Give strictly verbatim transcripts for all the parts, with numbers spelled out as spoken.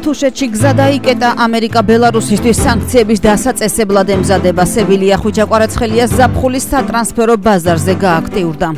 თუშეთში გზა დაიკეტა ამერიკა ბელარუსისთვის სანქციების დასაწესებლად ემზადება სევილია ხვიჩაყვარაცხელიას ზაფხულის სატრანსფერო ბაზარზე გააქტიურდა.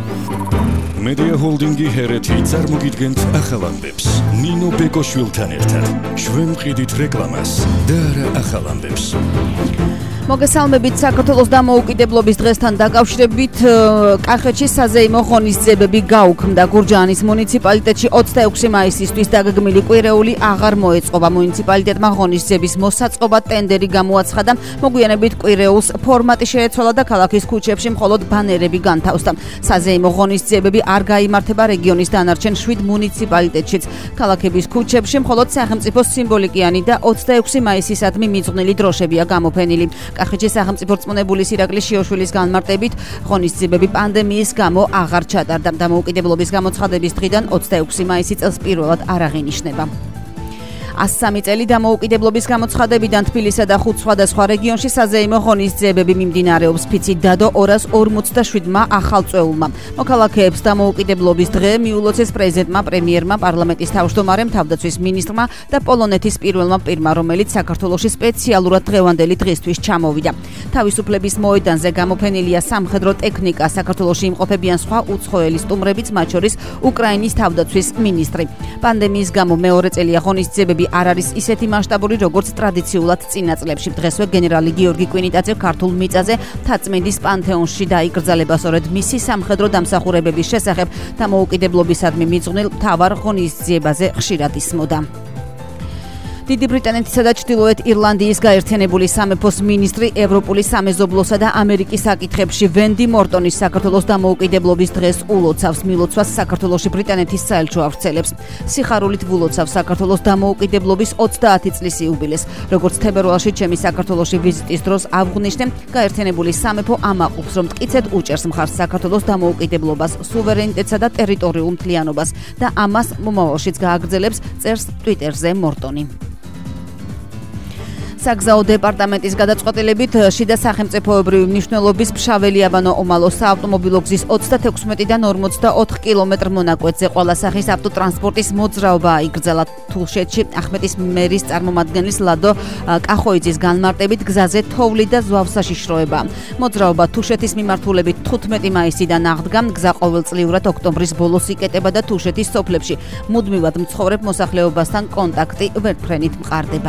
Media Holdingi ჰერეთი წარმოგიდგენთ ახალამბებს ნინო ბეკოშვილთან ერთად. ჩვენ ვყიდით რეკლამას და არა ახალამბებს. მოგესალმებით საქართველოს დამოუკიდებლობის დღესთან დაკავშირებით კახეთში საზეიმო ღონისძიებები გაუქმდა. გურჯაანის მუნიციპალიტეტში ოცდაექვსი მაისისთვის დაგეგმილი კვირეული აღარ მოეწყობა. მუნიციპალიტეტმა ღონისძიების მოსაწყობად ტენდერი გამოაცხადა. მოგვიანებით კვირეულს ფორმატი შეეცვალა და ქალაქის ქუჩებში მხოლოდ ბანერები განთავსდა. საზეიმო ღონისძიებები არ გაიმართება რეგიონის დანარჩენ შვიდ მუნიციპალიტეტშიც. ქალაქების ქუჩებში მხოლოდ სახელმწიფო სიმბოლიკიანი და ოცდაექვსი მაისისადმი მიძღვნილი დროშებია გამოფენილი. კახეთში სახელმწიფო რწმუნებული სირაკლის შიოშვილის განმარტებით ღონისძიებები პანდემიის გამო აღარ ჩატარდა. დამოუკიდებლობის გამოცხადების დღიდან ოცდაექვსი მაისი წელს პირველად არ აღინიშნება. ასი სამი წელი დამოუკიდებლობის გამოცხადებიდან თბილისსა და ხუთ სხვადასხვა რეგიონში საზეიმო ღონისძიებები მიმდინარეობს. ფიცით დადო ორას ორმოცდაშვიდმა ახალწვეულმა. მოქალაქეებს დამოუკიდებლობის დღე მიულოცეს პრეზიდენტმა, პრემიერმა, პარლამენტის თავმჯდომარემ, თავდაცვის მინისტრმა და პოლონეთის პირველმა პირმა, რომელიც საქართველოში სპეციალურად დღევანდელი დღისთვის ჩამოვიდა. თავისუფლების მოედანზე გამოფენილია სამხედრო ტექნიკა, საქართველოში იმყოფებიან სხვა უცხოელი სტუმრებიც, მათ შორის უკრაინის თავდაცვის მინისტრი. პანდემიის გამო მეორე წელია ღონისძიებები არ არის ისეთი მასშტაბური, როგორც ტრადიციულად წინა წლებში. დღესვე გენერალი გიორგი კვინიტაძე ქართულ მიწაზე თაწმინდის პანთეონში დაიკრძალება. სწორედ მისი სამხედრო დამსახურებების შესახებ დამოუკიდებლობისადმი მიძღვნილ მთავარ ღონისძიებაზე ხშირად ისმოდა. დიდი ბრიტანეთისა და ჩრდილოეთ ირლანდიის გაერთიანებული სამეფოს მინისტრი ევროპული სამეზობლოსა და ამერიკის საკითხებში ვენდი მორტონი საქართველოს დამოუკიდებლობის დღეს ულოცავს. მილოცვას საქართველოში ბრიტანეთის საელჩო ავრცელებს. სიხარულით ვულოცავს საქართველოს დამოუკიდებლობის ოცდაათი წლის იუბილეს. როგორც თებერვალში ჩემი საქართველოში ვიზიტის დროს აღვნიშნე, გაერთიანებული სამეფო ამაყობს, რომ მტკიცედ უჭერს მხარს საქართველოს დამოუკიდებლობას, სუვერენიტეტსა და ტერიტორიულ მთლიანობას და ამას მომავალშიც გააგრძელებს, წერს ტვიტერზე მორტონი. საგზაო დეპარტამენტის გადაწყვეტილებით შიდა სახელმწიფოებრივი მნიშვნელობის ფშაველი-აბანო ომალო საავტომობილო გზის ოცდათექვსმეტიდან ორმოცდაოთხ კილომეტრ მონაკვეთზე ყველა სახის ავტოტრანსპორტის მოძრაობა აიგრძელა. თუშეთში ახმეტის მერის წარმომადგენლის ლადო კახოიძის განმარტებით გზაზე თოვლი და ზვავსაშიშროება. მოძრაობა თუშეთის მიმართულებით თხუთმეტი მაისიდან აღდგა. გზა ყოველწლიურად ოქტომბრის ბოლოს იკეტება და თუშეთის სოფლებში მუდმივად მცხოვრებ მოსახლეობასთან კონტაქტი ვერტფრენით მყარდება.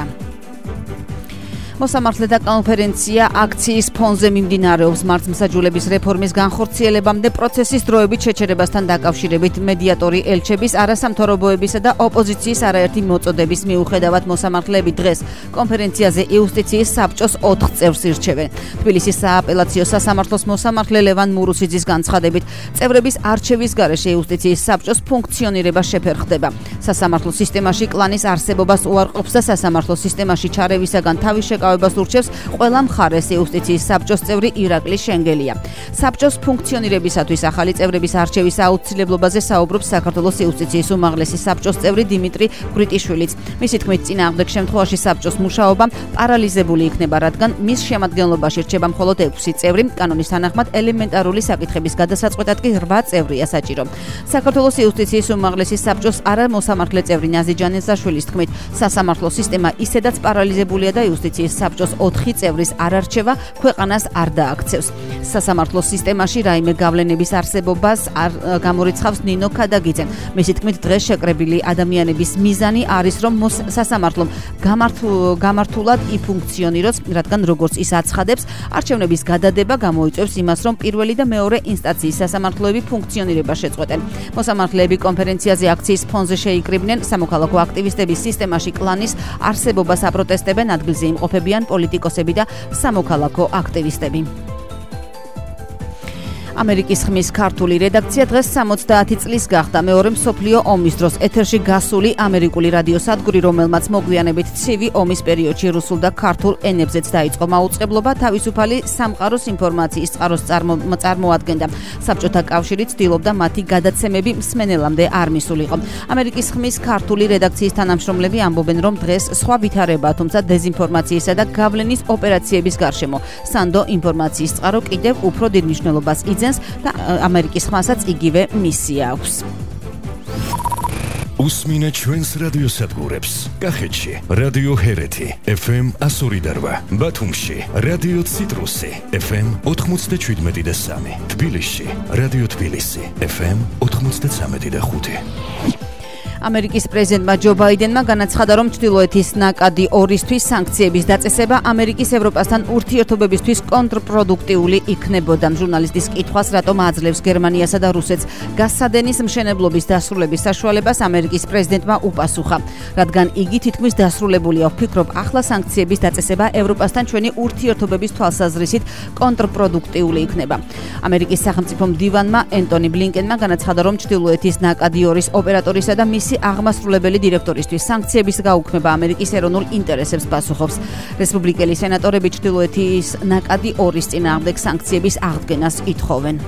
მოსამართლეთა კონფერენცია აქციის ფონზე მიმდინარეობს. მართლმსაჯულების რეფორმის განხორციელებამდე პროცესის დროებით შეჩერებასთან დაკავშირებით მედიატორი ელჩების არასამთავრობოებისა და ოპოზიციის არაერთი მოწოდების მიუხედავად მოსამართლეები დღეს კონფერენციაზე იუსტიციის საბჭოს ოთხ წევრს ირჩევენ. თბილისის სააპელაციო სასამართლოს მოსამართლე ლევან მურუსიძის განცხადებით წევრების არჩევის გარეშე იუსტიციის საბჭოს ფუნქციონირება შეფერხდება. სასამართლო სისტემაში კლანის არსებობას უარყოფს და სასამართლო სისტემაში ჩარევისაგან თავის შეკავებას ურჩევს ყველა მხარეს. იუსტიციის საბჭოს წევრი ირაკლი შენგელია. საბჭოს ფუნქციონირებისათვის ახალი წევრების არჩევის აუცილებლობაზე საუბრობს საქართველოს იუსტიციის უმაღლესი საბჭოს წევრი დიმიტრი გვრიტიშვილიც. მისი თქმით, წინააღმდეგ შემთხვევაში საბჭოს მუშაობა პარალიზებული იქნება, რადგან მის შემადგენლობაში რჩება მხოლოდ ექვსი წევრი. კანონის თანახმად ელემენტარული საკითხების გადასაწყვეტად კი რვა წევრია საჭირო. საქართველოს იუსტიციის უმაღლესი საბჭოს არამოსამართლე წევრი ნაზი ჯანესაშვილის თქმით, სასამართლო სისტემა ისედაც პარალიზებულია და იუსტიციის საბჭოს ოთხი წევრის არარჩევა ქვეყანას არ დააქცევს. სასამართლო სისტემაში რაიმე გავლენების არსებობას არ გამორიცხავს ნინო ქადაგიძე. მისი თქმით, დღეს შეკრებილი ადამიანების მიზანი არის, რომ სასამართლომ გამართულად იფუნქციონიროს, რადგან როგორც ის აცხადებს, არჩევნების გადადება გამოიწვევს იმას, რომ პირველი და მეორე ინსტანციის სასამართლოები ფუნქციონირება შეწყვეტენ. მოსამართლეები კონფერენციაზე აქციის ფონზე შეიკრიბნენ. სამოქალაქო აქტივისტების სისტემაში კლანის არსებობას აპროტესტებენ, ადგილზე იმყოფებიან პოლიტიკოსები და სამოქალაქო აქტივისტები. ამერიკის ხმის ქართული რედაქცია დღეს სამოცდაათი წლის გახდა. მეორე მსოფლიო ომის დროს ეთერში გასული ამერიკული რადიოსადგური, რომელმაც მოგვიანებით ცივი ომის პერიოდში რუსულ და ქართულ ენებზეც დაიწყო მაუწყებლობა, თავისუფალი სამყაროს ინფორმაციის წყაროს წარმოადგენდა. საბჭოთა კავშირი ცდილობდა მათი გადაცემები მსმენელამდე არ მისულიყო. ამერიკის ხმის ქართული რედაქციის თანამშრომლები ამბობენ, რომ დღეს სხვა ვითარებაა, თუმცა დეზინფორმაციისა და გავლენის ოპერაციების გარშემო სანდო ინფორმაციის წყარო კიდევ უფრო დიდ მნიშვნელობას იძენს და ამერიკის ხმასაც იგივე მისია აქვს. უსმინე ჩვენს რადიოსადგურებს. კახეთში რადიო ჰერეთი ეფ ემ one oh two point eight, ბათუმში რადიო ციტრუსი ეფ ემ ninety-seven point three, თბილისში რადიო თბილისი ეფ ემ ninety-three point five. ამერიკის პრეზიდენტმა ჯო ბაიდენმა განაცხადა, რომ ჩრდილოეთის ნაკადი ორისთვის სანქციების დაწესება ამერიკის ევროპასთან ურთიერთობებისთვის კონტრპროდუქტიული იქნებოდა. ჟურნალისტის კითხვას, რატომ აძლევს გერმანიასა და რუსეთს გასადენის მშენებლობის დასრულების საშუალებას, ამერიკის პრეზიდენტმა უპასუხა, რადგან იგი თითქმის დასრულებულია. ვფიქრობ, ახლა სანქციების დაწესება ევროპასთან ჩვენი ურთიერთობების თვალსაზრისით კონტრპროდუქტიული იქნება. ამერიკის სახელმწიფო მდივანმა ენტონი ბლინკენმა განაცხადა, რომ ჩრდილოეთის ნაკადი ორის ოპერატორისა და მისი აღმასრულებელი დირექტორისთვის სანქციების გაუქმება ამერიკის ეროვნულ ინტერესებს პასუხობს. რესპუბლიკელი სენატორები ჩრდილოეთის ნაკადი ორის წინააღმდეგ სანქციების აღდგენას ითხოვენ.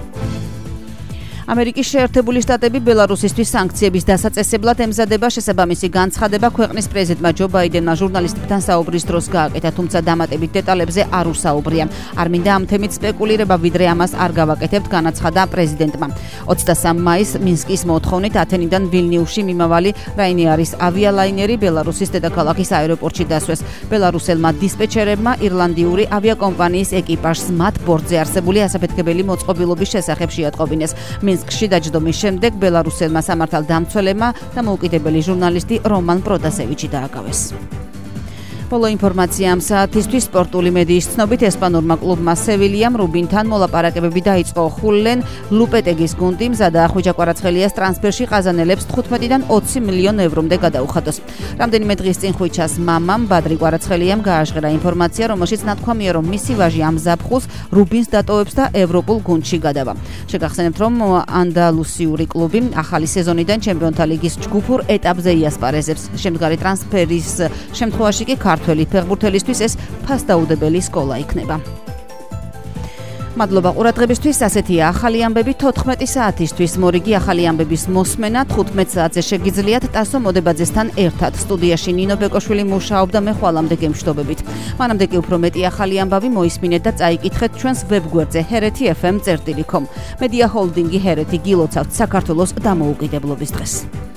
ამერიკის შეერთებული შტატები ბელარუსისთვის სანქციების დასაწესებლად ემზადება. შესაბამისი განცხადება ქვეყნის პრეზიდენტმა ჯო ბაიდენმა ჟურნალისტებთან საუბრის დროს გააკეთა, თუმცა დამატებით დეტალებზე არ უსაუბრია. არ მინდა ამ თემით სპეკულირება, ვიდრე ამას არ გავაკეთებთ, განაცხადა პრეზიდენტმა. ოცდასამი მაისს მინსკის მოთხოვნით ათენიდან ვილნიუსში მიმავალი რაინეარის ავიალაინერი ბელარუსის დედაქალაქის აეროპორტში დასვეს. ბელარუსელმა დისპეჩერებმა ირლანდიური ავიაკომპანიის ეკიპაჟს მათ ბორტზე არსებული ასაფეთქებელი მოწყობილობის შესახებ შეატყობინეს. მინსკში დაჯდომის შემდეგ ბელარუსელმა სამართალდამცველებმა დამოუკიდებელი ჟურნალისტი რომან პროტასევიჩი დააკავეს. ბოლო ინფორმაცია ამ საათისთვის სპორტული მედიის ცნობით ესპანურმა კლუბმა სევილიამ რუბინთან მოლაპარაკებები დაიწყო. ხულლენ ლუპეტეგის გუნდი მზადაა ხვიჩა კვარაცხელიას ტრანსფერში ყაზანელებს თხუთმეტიდან ოცი მილიონ ევრომდე გადაუხადოს. რამდენიმე დღის წინ ხვიჩას მამამ ბადრი კვარაცხელიამ გააჟღერა ინფორმაცია, რომელშიც ნათქვამია, რომ მისი ვაჟი ამ ზაფხულს რუბინს დატოვებს და ევროპულ გუნდში გადავა. შეგახსენებთ, რომ ანდალუსიური კლუბი ახალი სეზონიდან ჩემპიონთა ლიგის ჯგუფურ ეტაპზე იასპარეზებს. შემდგარი ტრანსფერის შემთხვევაში კი ქართველი ფეხბურთელისთვის ეს ფასდაუდებელი სკოლა იქნება. მადლობა ყურადღებისთვის. ასეთია ახალი ამბები თოთხმეტი საათისთვის. მორიგი ახალი ამბების მოსმენა თხუთმეტ საათზე შეგიძლიათ ტასო მოდებაძესთან ერთად. სტუდიაში ნინო ბეკოშვილი მუშაობდა, მე ხვალამდე გემშვიდობებით. მანამდე კი უფრო მეტი ახალი ამბავი მოისმინეთ და წაიკითხეთ ჩვენს ვებგვერდზე ჰერეთი ეფ ემ წერტილი კომ. მედია ჰოლდინგი ჰერეთი გილოცავთ საქართველოს დამოუკიდებლობის დღეს.